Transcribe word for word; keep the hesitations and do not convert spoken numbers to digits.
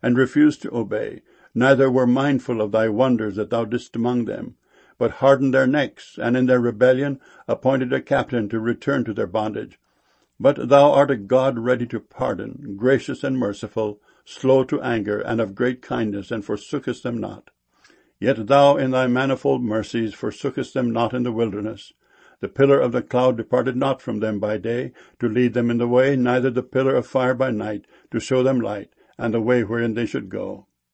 and refused to obey, neither were mindful of thy wonders that thou didst among them, but hardened their necks, and in their rebellion appointed a captain to return to their bondage. But thou art a God ready to pardon, gracious and merciful, slow to anger, and of great kindness, and forsookest them not. Yet thou in thy manifold mercies forsookest them not in the wilderness. The pillar of the cloud departed not from them by day, to lead them in the way, neither the pillar of fire by night, to show them light, and the way wherein they should go.